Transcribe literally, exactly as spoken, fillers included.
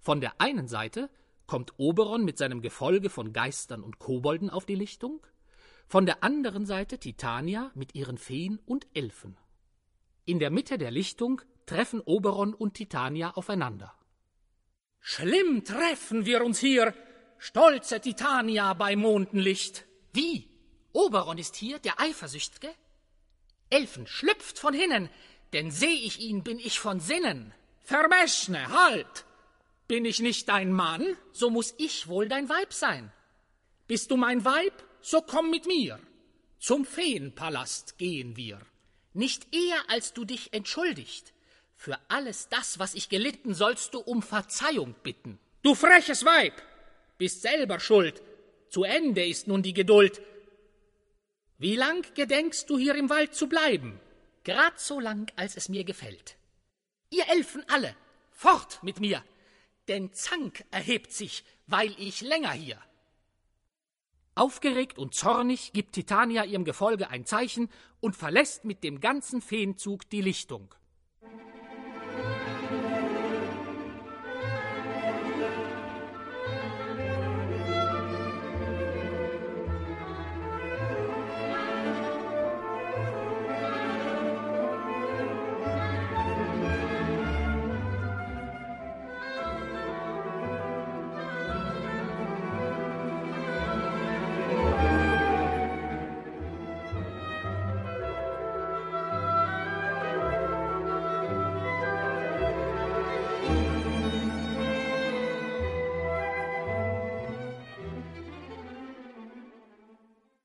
Von der einen Seite kommt Oberon mit seinem Gefolge von Geistern und Kobolden auf die Lichtung, von der anderen Seite Titania mit ihren Feen und Elfen. In der Mitte der Lichtung treffen Oberon und Titania aufeinander. »Schlimm treffen wir uns hier, stolze Titania bei Mondenlicht.« »Wie? Oberon ist hier, der Eifersücht'ge? Elfen, schlüpft von hinnen, denn seh ich ihn, bin ich von Sinnen.« »Vermeschne, halt! Bin ich nicht dein Mann, so muß ich wohl dein Weib sein. Bist du mein Weib, so komm mit mir. Zum Feenpalast gehen wir. Nicht eher, als du dich entschuldigt. Für alles das, was ich gelitten, sollst du um Verzeihung bitten.« »Du freches Weib, bist selber schuld. Zu Ende ist nun die Geduld. Wie lang gedenkst du hier im Wald zu bleiben?« »Grad so lang, als es mir gefällt. Ihr Elfen alle, fort mit mir, denn Zank erhebt sich, weil ich länger hier.« Aufgeregt und zornig gibt Titania ihrem Gefolge ein Zeichen und verlässt mit dem ganzen Feenzug die Lichtung.